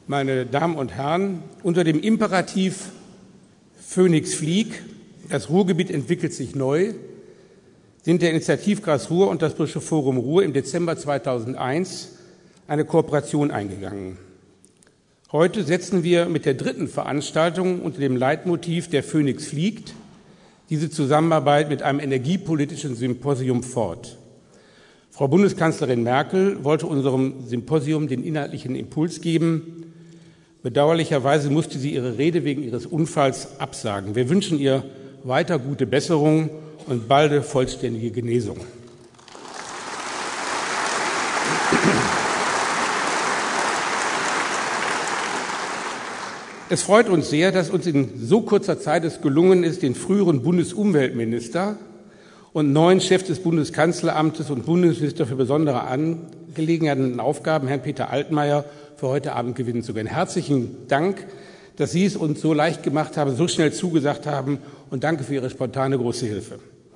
Meine Damen und Herren, unter dem Imperativ Phoenix flieg, das Ruhrgebiet entwickelt sich neu, sind der Initiativkreis Ruhr und das Britische Forum Ruhr im Dezember 2001 eine Kooperation eingegangen. Heute setzen wir mit der dritten Veranstaltung unter dem Leitmotiv Der Phoenix fliegt diese Zusammenarbeit mit einem energiepolitischen Symposium fort. Frau Bundeskanzlerin Merkel wollte unserem Symposium den inhaltlichen Impuls geben. Bedauerlicherweise musste sie ihre Rede wegen ihres Unfalls absagen. Wir wünschen ihr weiter gute Besserung und balde vollständige Genesung. Es freut uns sehr, dass uns in so kurzer Zeit es gelungen ist, den früheren Bundesumweltminister und neuen Chef des Bundeskanzleramtes und Bundesminister für besondere Angelegenheiten und Aufgaben, Herrn Peter Altmaier, für heute Abend gewinnen zu können. Herzlichen Dank, dass Sie es uns so leicht gemacht haben, so schnell zugesagt haben, und danke für Ihre spontane große Hilfe.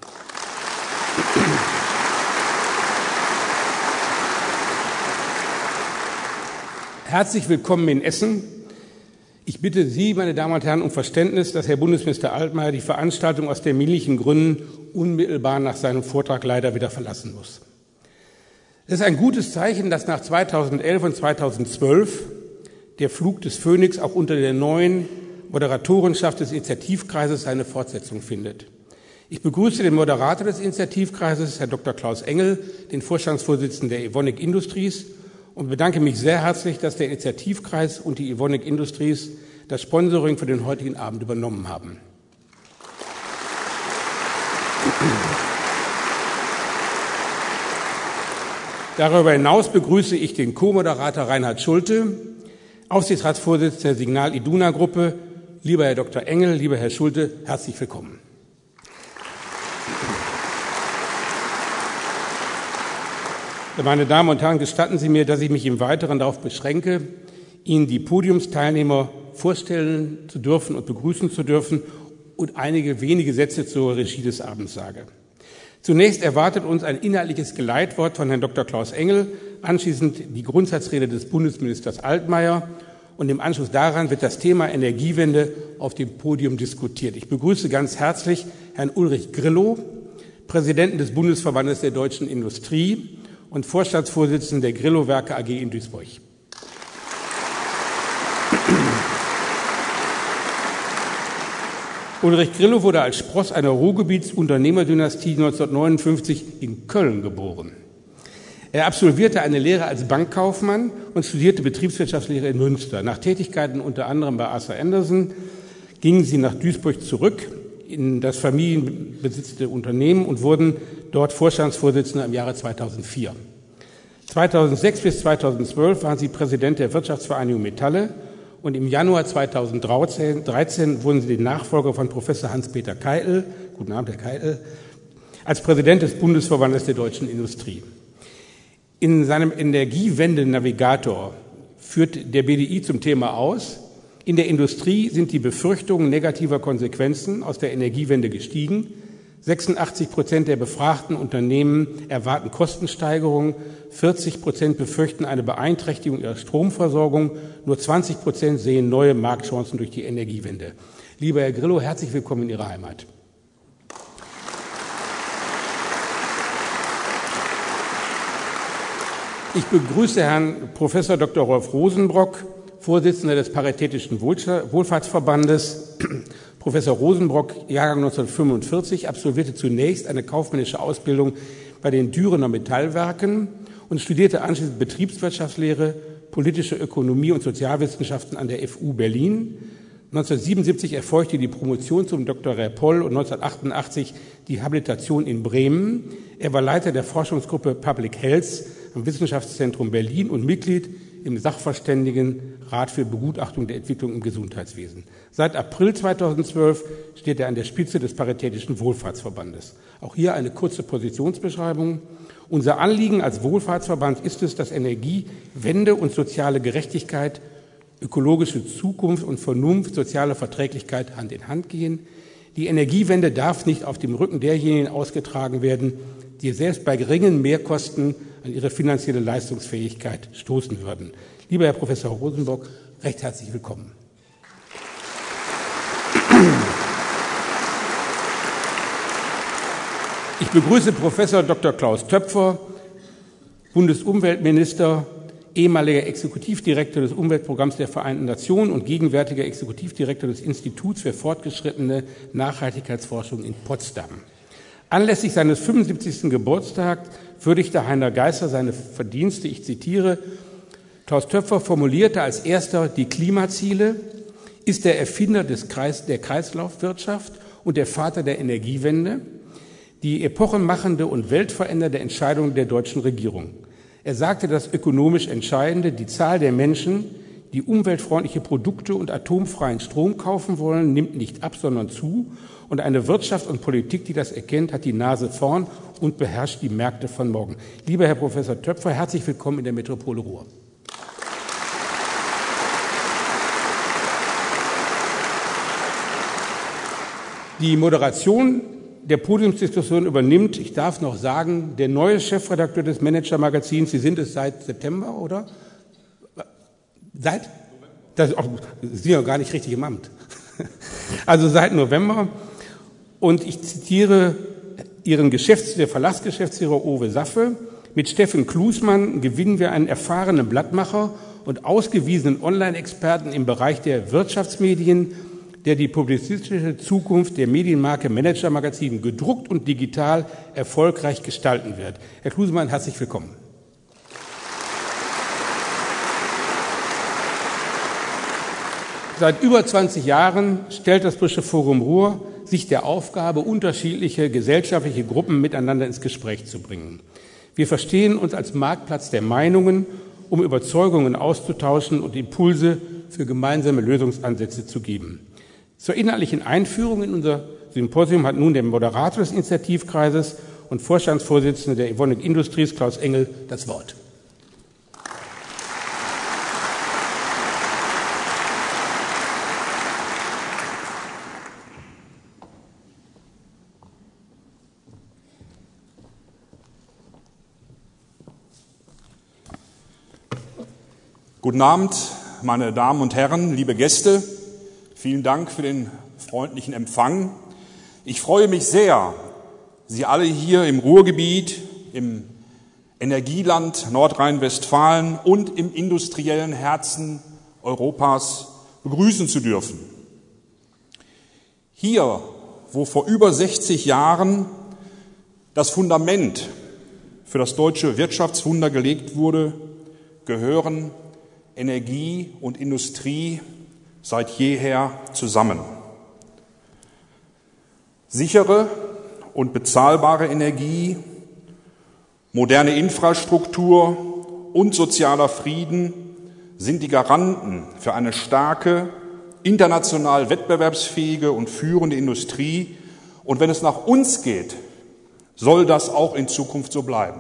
Herzlich willkommen in Essen. Ich bitte Sie, meine Damen und Herren, um Verständnis, dass Herr Bundesminister Altmaier die Veranstaltung aus terminlichen Gründen unmittelbar nach seinem Vortrag leider wieder verlassen muss. Es ist ein gutes Zeichen, dass nach 2011 und 2012 der Flug des Phoenix auch unter der neuen Moderatorenschaft des Initiativkreises seine Fortsetzung findet. Ich begrüße den Moderator des Initiativkreises, Herr Dr. Klaus Engel, den Vorstandsvorsitzenden der Evonik Industries, und bedanke mich sehr herzlich, dass der Initiativkreis und die Evonik Industries das Sponsoring für den heutigen Abend übernommen haben. Darüber hinaus begrüße ich den Co-Moderator Reinhard Schulte, Aufsichtsratsvorsitzender der Signal Iduna Gruppe. Lieber Herr Dr. Engel, lieber Herr Schulte, herzlich willkommen. Meine Damen und Herren, gestatten Sie mir, dass ich mich im Weiteren darauf beschränke, Ihnen die Podiumsteilnehmer vorstellen zu dürfen und begrüßen zu dürfen und einige wenige Sätze zur Regie des Abends sage. Zunächst erwartet uns ein inhaltliches Geleitwort von Herrn Dr. Klaus Engel, anschließend die Grundsatzrede des Bundesministers Altmaier, und im Anschluss daran wird das Thema Energiewende auf dem Podium diskutiert. Ich begrüße ganz herzlich Herrn Ulrich Grillo, Präsidenten des Bundesverbandes der deutschen Industrie und Vorstandsvorsitzenden der Grillo-Werke AG in Duisburg. Ulrich Grillo wurde als Spross einer Ruhrgebietsunternehmerdynastie 1959 in Köln geboren. Er absolvierte eine Lehre als Bankkaufmann und studierte Betriebswirtschaftslehre in Münster. Nach Tätigkeiten unter anderem bei Arthur Andersen gingen sie nach Duisburg zurück in das familienbesitzte Unternehmen und wurden dort Vorstandsvorsitzender im Jahre 2004. 2006 bis 2012 waren sie Präsident der Wirtschaftsvereinigung Metalle und im Januar 2013 wurden sie den Nachfolger von Professor Hans-Peter Keitel, guten Abend Herr Keitel, als Präsident des Bundesverbandes der deutschen Industrie. In seinem Energiewende-Navigator führt der BDI zum Thema aus: In der Industrie sind die Befürchtungen negativer Konsequenzen aus der Energiewende gestiegen. 86% der befragten Unternehmen erwarten Kostensteigerungen, 40% befürchten eine Beeinträchtigung ihrer Stromversorgung, nur 20% sehen neue Marktchancen durch die Energiewende. Lieber Herr Grillo, herzlich willkommen in Ihrer Heimat. Ich begrüße Herrn Professor Dr. Rolf Rosenbrock, Vorsitzender des Paritätischen Wohlfahrtsverbandes. Professor Rosenbrock, Jahrgang 1945, absolvierte zunächst eine kaufmännische Ausbildung bei den Dürener Metallwerken und studierte anschließend Betriebswirtschaftslehre, politische Ökonomie und Sozialwissenschaften an der FU Berlin. 1977 erfolgte die Promotion zum Dr. Rer. Poll und 1988 die Habilitation in Bremen. Er war Leiter der Forschungsgruppe Public Health am Wissenschaftszentrum Berlin und Mitglied im Sachverständigenrat für Begutachtung der Entwicklung im Gesundheitswesen. Seit April 2012 steht er an der Spitze des Paritätischen Wohlfahrtsverbandes. Auch hier eine kurze Positionsbeschreibung. Unser Anliegen als Wohlfahrtsverband ist es, dass Energiewende und soziale Gerechtigkeit, ökologische Zukunft und Vernunft, soziale Verträglichkeit Hand in Hand gehen. Die Energiewende darf nicht auf dem Rücken derjenigen ausgetragen werden, die selbst bei geringen Mehrkosten an ihre finanzielle Leistungsfähigkeit stoßen würden. Lieber Herr Professor Rosenbock, recht herzlich willkommen. Ich begrüße Professor Dr. Klaus Töpfer, Bundesumweltminister, ehemaliger Exekutivdirektor des Umweltprogramms der Vereinten Nationen und gegenwärtiger Exekutivdirektor des Instituts für fortgeschrittene Nachhaltigkeitsforschung in Potsdam. Anlässlich seines 75. Geburtstags würdigte Heiner Geisser seine Verdienste, ich zitiere, Klaus Töpfer formulierte als erster die Klimaziele, ist der Erfinder der Kreislaufwirtschaft und der Vater der Energiewende, die epochenmachende und weltverändernde Entscheidung der deutschen Regierung. Er sagte, das ökonomisch Entscheidende, die Zahl der Menschen, die umweltfreundliche Produkte und atomfreien Strom kaufen wollen, nimmt nicht ab, sondern zu. Und eine Wirtschaft und Politik, die das erkennt, hat die Nase vorn und beherrscht die Märkte von morgen. Lieber Herr Professor Töpfer, herzlich willkommen in der Metropole Ruhr. Die Moderation der Podiumsdiskussion übernimmt, ich darf noch sagen, der neue Chefredakteur des Manager-Magazins. Sie sind es seit September, oder? Sie sind ja gar nicht richtig im Amt. Also seit November. Und ich zitiere Ihren Verlassgeschäftsführer Uwe Saffe. Mit Steffen Klusmann gewinnen wir einen erfahrenen Blattmacher und ausgewiesenen Online-Experten im Bereich der Wirtschaftsmedien, der die publizistische Zukunft der Medienmarke Manager Magazin gedruckt und digital erfolgreich gestalten wird. Herr Klusmann, herzlich willkommen. Seit über 20 Jahren stellt das Britische Forum Ruhr sich der Aufgabe, unterschiedliche gesellschaftliche Gruppen miteinander ins Gespräch zu bringen. Wir verstehen uns als Marktplatz der Meinungen, um Überzeugungen auszutauschen und Impulse für gemeinsame Lösungsansätze zu geben. Zur inhaltlichen Einführung in unser Symposium hat nun der Moderator des Initiativkreises und Vorstandsvorsitzende der Evonik Industries, Klaus Engel, das Wort. Guten Abend, meine Damen und Herren, liebe Gäste. Vielen Dank für den freundlichen Empfang. Ich freue mich sehr, Sie alle hier im Ruhrgebiet, im Energieland Nordrhein-Westfalen und im industriellen Herzen Europas begrüßen zu dürfen. Hier, wo vor über 60 Jahren das Fundament für das deutsche Wirtschaftswunder gelegt wurde, gehören Energie und Industrie seit jeher zusammen. Sichere und bezahlbare Energie, moderne Infrastruktur und sozialer Frieden sind die Garanten für eine starke, international wettbewerbsfähige und führende Industrie. Und wenn es nach uns geht, soll das auch in Zukunft so bleiben.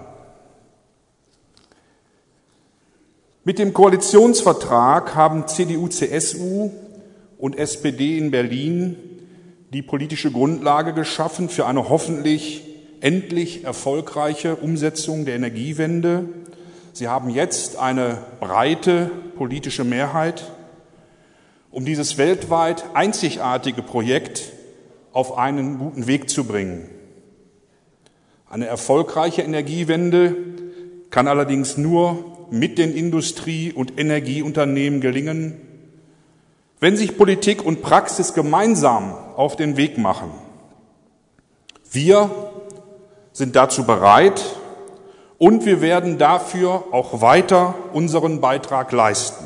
Mit dem Koalitionsvertrag haben CDU, CSU und SPD in Berlin die politische Grundlage geschaffen für eine hoffentlich endlich erfolgreiche Umsetzung der Energiewende. Sie haben jetzt eine breite politische Mehrheit, um dieses weltweit einzigartige Projekt auf einen guten Weg zu bringen. Eine erfolgreiche Energiewende kann allerdings nur mit den Industrie- und Energieunternehmen gelingen, wenn sich Politik und Praxis gemeinsam auf den Weg machen. Wir sind dazu bereit und wir werden dafür auch weiter unseren Beitrag leisten.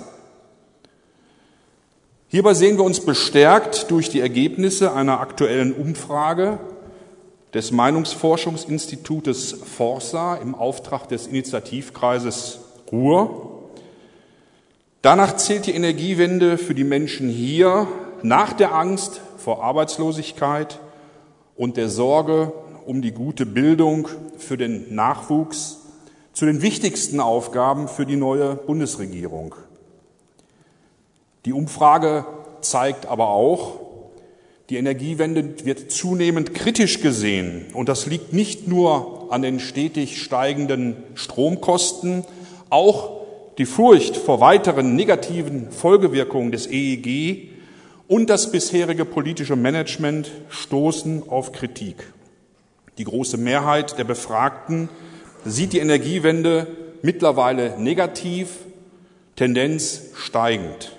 Hierbei sehen wir uns bestärkt durch die Ergebnisse einer aktuellen Umfrage des Meinungsforschungsinstitutes Forsa im Auftrag des Initiativkreises Ruhr. Danach zählt die Energiewende für die Menschen hier nach der Angst vor Arbeitslosigkeit und der Sorge um die gute Bildung für den Nachwuchs zu den wichtigsten Aufgaben für die neue Bundesregierung. Die Umfrage zeigt aber auch, die Energiewende wird zunehmend kritisch gesehen. Und das liegt nicht nur an den stetig steigenden Stromkosten, auch die Furcht vor weiteren negativen Folgewirkungen des EEG und das bisherige politische Management stoßen auf Kritik. Die große Mehrheit der Befragten sieht die Energiewende mittlerweile negativ, Tendenz steigend.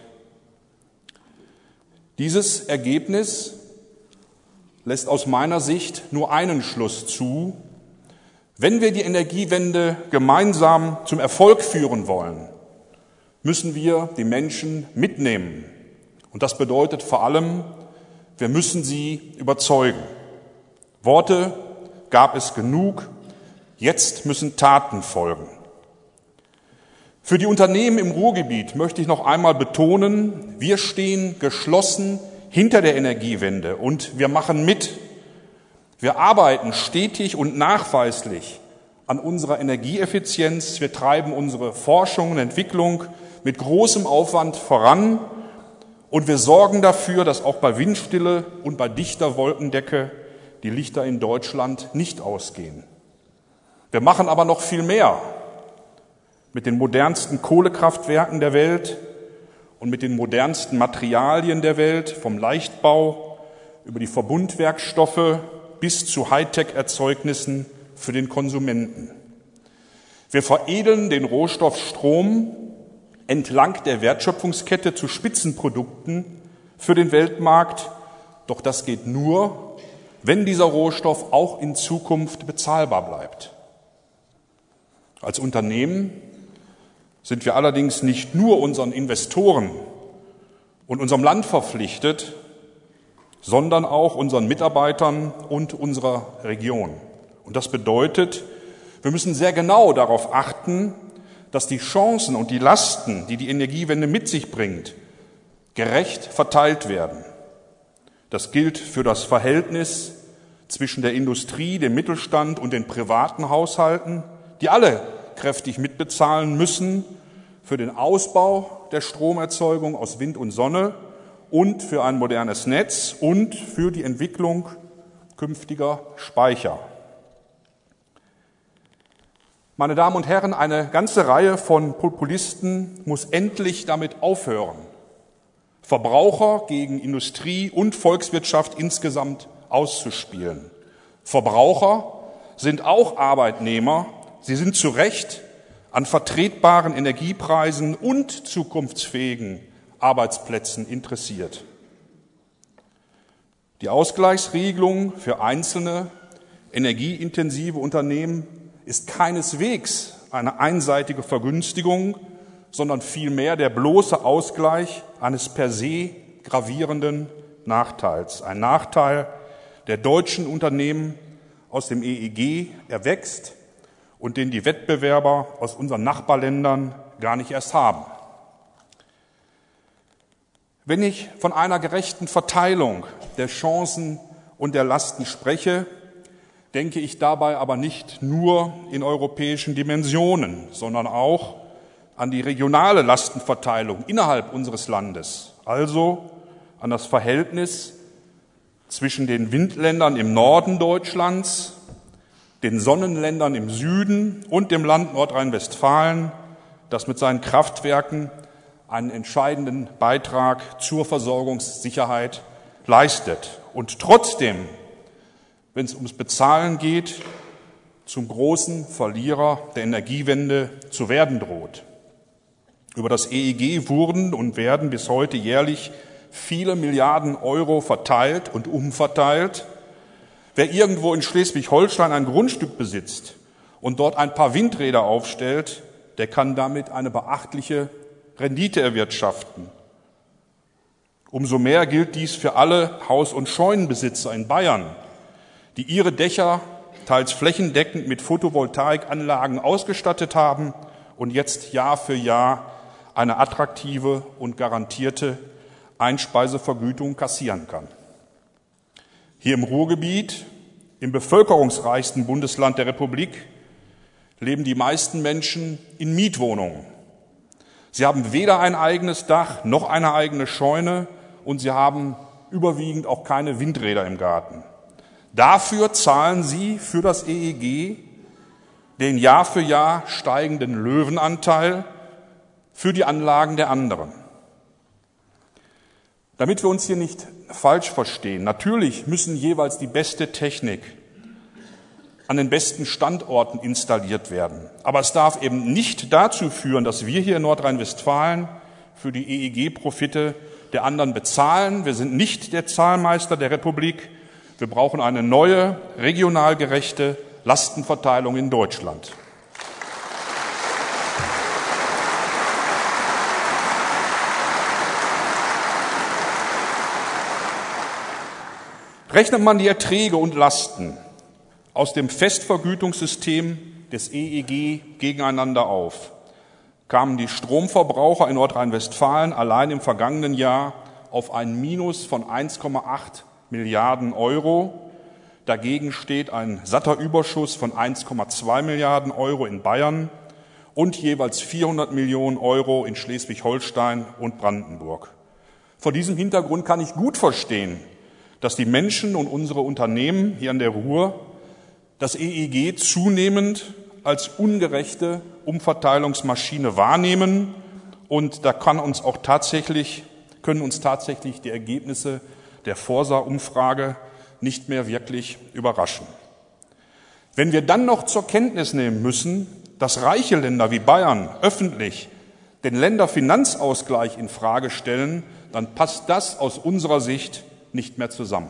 Dieses Ergebnis lässt aus meiner Sicht nur einen Schluss zu: Wenn wir die Energiewende gemeinsam zum Erfolg führen wollen, müssen wir die Menschen mitnehmen. Und das bedeutet vor allem, wir müssen sie überzeugen. Worte gab es genug, jetzt müssen Taten folgen. Für die Unternehmen im Ruhrgebiet möchte ich noch einmal betonen, wir stehen geschlossen hinter der Energiewende und wir machen mit. Wir arbeiten stetig und nachweislich an unserer Energieeffizienz. Wir treiben unsere Forschung und Entwicklung mit großem Aufwand voran und wir sorgen dafür, dass auch bei Windstille und bei dichter Wolkendecke die Lichter in Deutschland nicht ausgehen. Wir machen aber noch viel mehr mit den modernsten Kohlekraftwerken der Welt und mit den modernsten Materialien der Welt, vom Leichtbau über die Verbundwerkstoffe bis zu Hightech-Erzeugnissen für den Konsumenten. Wir veredeln den Rohstoff Strom entlang der Wertschöpfungskette zu Spitzenprodukten für den Weltmarkt. Doch das geht nur, wenn dieser Rohstoff auch in Zukunft bezahlbar bleibt. Als Unternehmen sind wir allerdings nicht nur unseren Investoren und unserem Land verpflichtet, sondern auch unseren Mitarbeitern und unserer Region. Und das bedeutet, wir müssen sehr genau darauf achten, dass die Chancen und die Lasten, die die Energiewende mit sich bringt, gerecht verteilt werden. Das gilt für das Verhältnis zwischen der Industrie, dem Mittelstand und den privaten Haushalten, die alle kräftig mitbezahlen müssen für den Ausbau der Stromerzeugung aus Wind und Sonne und für ein modernes Netz und für die Entwicklung künftiger Speicher. Meine Damen und Herren, eine ganze Reihe von Populisten muss endlich damit aufhören, Verbraucher gegen Industrie und Volkswirtschaft insgesamt auszuspielen. Verbraucher sind auch Arbeitnehmer. Sie sind zu Recht an vertretbaren Energiepreisen und zukunftsfähigen Arbeitsplätzen interessiert. Die Ausgleichsregelung für einzelne energieintensive Unternehmen ist keineswegs eine einseitige Vergünstigung, sondern vielmehr der bloße Ausgleich eines per se gravierenden Nachteils. Ein Nachteil, der deutschen Unternehmen aus dem EEG erwächst und den die Wettbewerber aus unseren Nachbarländern gar nicht erst haben. Wenn ich von einer gerechten Verteilung der Chancen und der Lasten spreche, denke ich dabei aber nicht nur in europäischen Dimensionen, sondern auch an die regionale Lastenverteilung innerhalb unseres Landes, also an das Verhältnis zwischen den Windländern im Norden Deutschlands, den Sonnenländern im Süden und dem Land Nordrhein-Westfalen, das mit seinen Kraftwerken einen entscheidenden Beitrag zur Versorgungssicherheit leistet und trotzdem, wenn es ums Bezahlen geht, zum großen Verlierer der Energiewende zu werden droht. Über das EEG wurden und werden bis heute jährlich viele Milliarden Euro verteilt und umverteilt. Wer irgendwo in Schleswig-Holstein ein Grundstück besitzt und dort ein paar Windräder aufstellt, der kann damit eine beachtliche Rendite erwirtschaften. Umso mehr gilt dies für alle Haus- und Scheunenbesitzer in Bayern, die ihre Dächer teils flächendeckend mit Photovoltaikanlagen ausgestattet haben und jetzt Jahr für Jahr eine attraktive und garantierte Einspeisevergütung kassieren kann. Hier im Ruhrgebiet, im bevölkerungsreichsten Bundesland der Republik, leben die meisten Menschen in Mietwohnungen. Sie haben weder ein eigenes Dach noch eine eigene Scheune und sie haben überwiegend auch keine Windräder im Garten. Dafür zahlen sie für das EEG den Jahr für Jahr steigenden Löwenanteil, für die Anlagen der anderen. Damit wir uns hier nicht falsch verstehen, natürlich müssen jeweils die beste Technik an den besten Standorten installiert werden. Aber es darf eben nicht dazu führen, dass wir hier in Nordrhein-Westfalen für die EEG-Profite der anderen bezahlen. Wir sind nicht der Zahlmeister der Republik. Wir brauchen eine neue, regional gerechte Lastenverteilung in Deutschland. Rechnet man die Erträge und Lasten aus dem Festvergütungssystem des EEG gegeneinander auf, kamen die Stromverbraucher in Nordrhein-Westfalen allein im vergangenen Jahr auf ein Minus von 1,8 Milliarden Euro. Dagegen steht ein satter Überschuss von 1,2 Milliarden Euro in Bayern und jeweils 400 Millionen Euro in Schleswig-Holstein und Brandenburg. Vor diesem Hintergrund kann ich gut verstehen, dass die Menschen und unsere Unternehmen hier an der Ruhr das EEG zunehmend als ungerechte Umverteilungsmaschine wahrnehmen. Und da können uns tatsächlich die Ergebnisse der Forsa-Umfrage nicht mehr wirklich überraschen. Wenn wir dann noch zur Kenntnis nehmen müssen, dass reiche Länder wie Bayern öffentlich den Länderfinanzausgleich in Frage stellen, dann passt das aus unserer Sicht nicht mehr zusammen.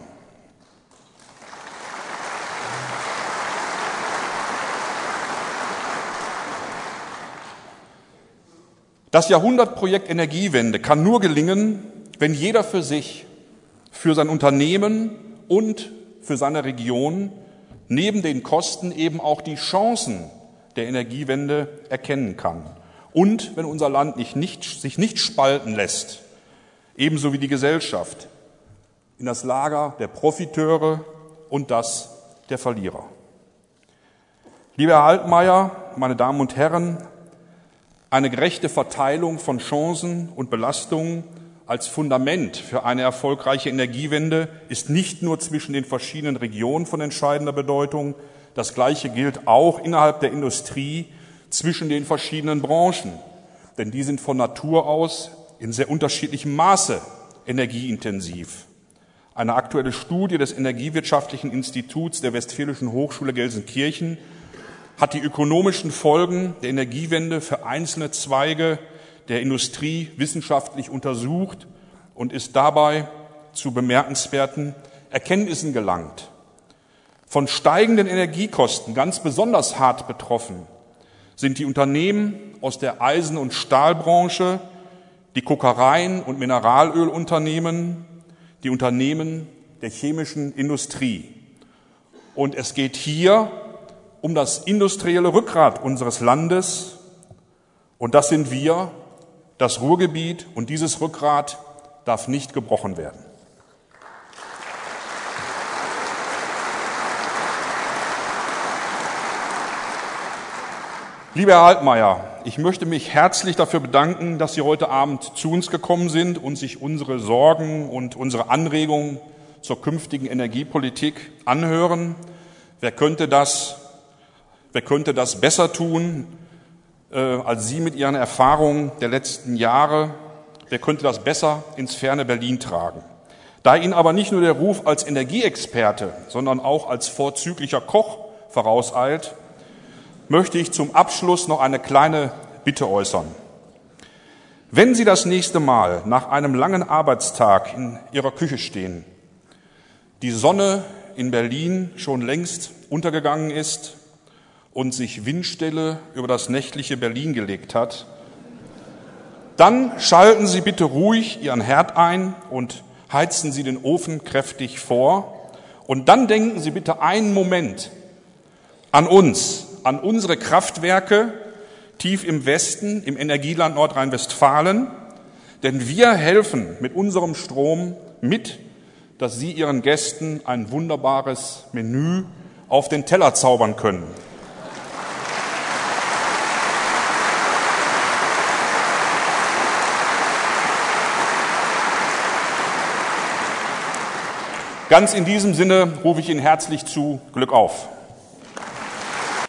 Das Jahrhundertprojekt Energiewende kann nur gelingen, wenn jeder für sich, für sein Unternehmen und für seine Region neben den Kosten eben auch die Chancen der Energiewende erkennen kann. Und wenn unser Land sich nicht spalten lässt, ebenso wie die Gesellschaft, in das Lager der Profiteure und das der Verlierer. Lieber Herr Altmaier, meine Damen und Herren, eine gerechte Verteilung von Chancen und Belastungen als Fundament für eine erfolgreiche Energiewende ist nicht nur zwischen den verschiedenen Regionen von entscheidender Bedeutung, das Gleiche gilt auch innerhalb der Industrie zwischen den verschiedenen Branchen, denn die sind von Natur aus in sehr unterschiedlichem Maße energieintensiv. Eine aktuelle Studie des Energiewirtschaftlichen Instituts der Westfälischen Hochschule Gelsenkirchen hat die ökonomischen Folgen der Energiewende für einzelne Zweige der Industrie wissenschaftlich untersucht und ist dabei zu bemerkenswerten Erkenntnissen gelangt. Von steigenden Energiekosten ganz besonders hart betroffen sind die Unternehmen aus der Eisen- und Stahlbranche, die Kokereien- und Mineralölunternehmen, die Unternehmen der chemischen Industrie. Und es geht hier um das industrielle Rückgrat unseres Landes. Und das sind wir, das Ruhrgebiet. Und dieses Rückgrat darf nicht gebrochen werden. Lieber Herr Altmaier, ich möchte mich herzlich dafür bedanken, dass Sie heute Abend zu uns gekommen sind und sich unsere Sorgen und unsere Anregungen zur künftigen Energiepolitik anhören. Wer könnte das besser tun als Sie mit Ihren Erfahrungen der letzten Jahre? Wer könnte das besser ins ferne Berlin tragen? Da Ihnen aber nicht nur der Ruf als Energieexperte, sondern auch als vorzüglicher Koch vorauseilt, möchte ich zum Abschluss noch eine kleine Bitte äußern. Wenn Sie das nächste Mal nach einem langen Arbeitstag in Ihrer Küche stehen, die Sonne in Berlin schon längst untergegangen ist und sich Windstille über das nächtliche Berlin gelegt hat, dann schalten Sie bitte ruhig Ihren Herd ein und heizen Sie den Ofen kräftig vor. Und dann denken Sie bitte einen Moment an uns, an unsere Kraftwerke tief im Westen, im Energieland Nordrhein-Westfalen, denn wir helfen mit unserem Strom mit, dass Sie Ihren Gästen ein wunderbares Menü auf den Teller zaubern können. Ganz in diesem Sinne rufe ich Ihnen herzlich zu: Glück auf!